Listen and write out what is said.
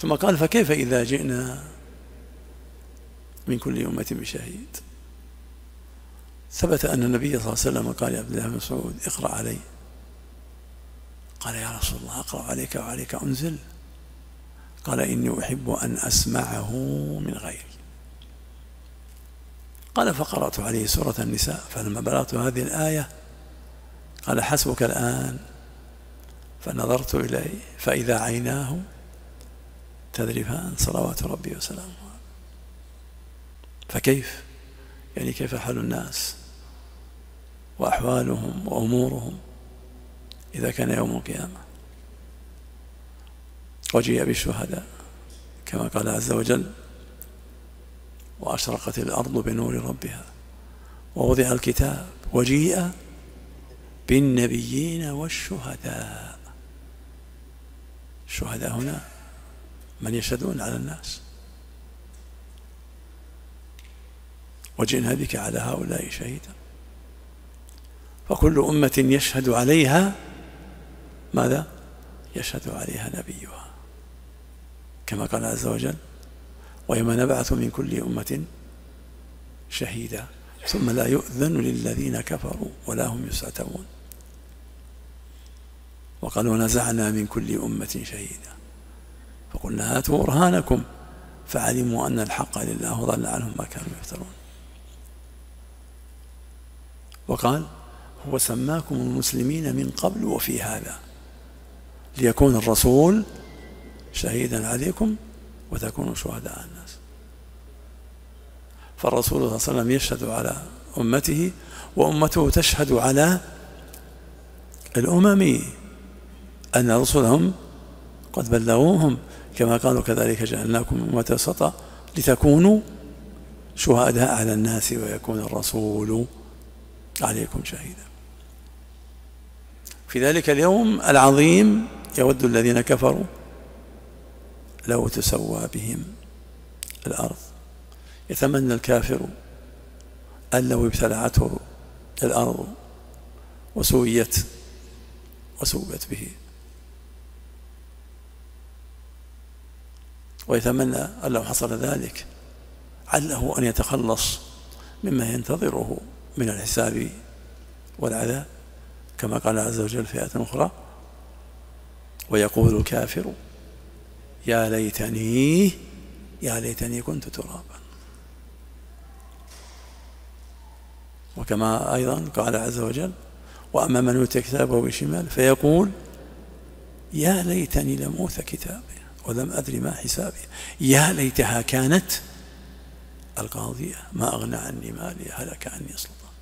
ثم قال فكيف إذا جئنا من كل أمة بشهيد؟ ثبت أن النبي صلى الله عليه وسلم قال لعبد الله بن مسعود اقرأ علي. قال يا رسول الله أقرأ عليك وعليك أنزل؟ قال إني أحب أن أسمعه من غيري. قال فقرأت عليه سورة النساء، فلما بلغت هذه الآية قال حسبك الآن، فنظرت إليه فإذا عيناه تذرفان صلوات ربي وسلامه. فكيف يعني كيف حال الناس وأحوالهم وأمورهم إذا كان يوم القيامة وجيء بالشهداء كما قال عز وجل وأشرقت الأرض بنور ربها ووضع الكتاب وجيء بالنبيين والشهداء. الشهداء هنا من يشهدون على الناس، وجئنا بك على هؤلاء شهيدا. فكل أمة يشهد عليها ماذا؟ يشهد عليها نبيها، كما قال عز وجل ويوم نبعث من كل أمة شهيدا ثم لا يؤذن للذين كفروا ولا هم يستعتبون. وقال ونزعنا من كل أمة شهيدا فقلنا هاتوا برهانكم فعلموا أن الحق لله وضل عنهم ما كانوا يفترون. وقال هو سماكم المسلمين من قبل وفي هذا ليكون الرسول شهيدا عليكم وتكونوا شهداء على الناس. فالرسول صلى الله عليه وسلم يشهد على أمته وأمته تشهد على الأمم أن رسلهم قد بلغوهم، كما قالوا كذلك جعلناكم أمة وسطا لتكونوا شهداء على الناس ويكون الرسول عليكم شهيدا. في ذلك اليوم العظيم يود الذين كفروا لو تسوى بهم الأرض. يتمنى الكافر أن لو ابتلعته الأرض وسويت به، ويتمنى أن لو حصل ذلك عله أن يتخلص مما ينتظره من الحساب والعذاب، كما قال عز وجل في آية أخرى ويقول الكافر يا ليتني كنت ترابا. وكما أيضا قال عز وجل وأما من أوتي كتابه بشمال فيقول يا ليتني لم أوت كتابي ولم أدري ما حسابي يا ليتها كانت القاضية ما أغنى عني مالي هلك عني سلطاني.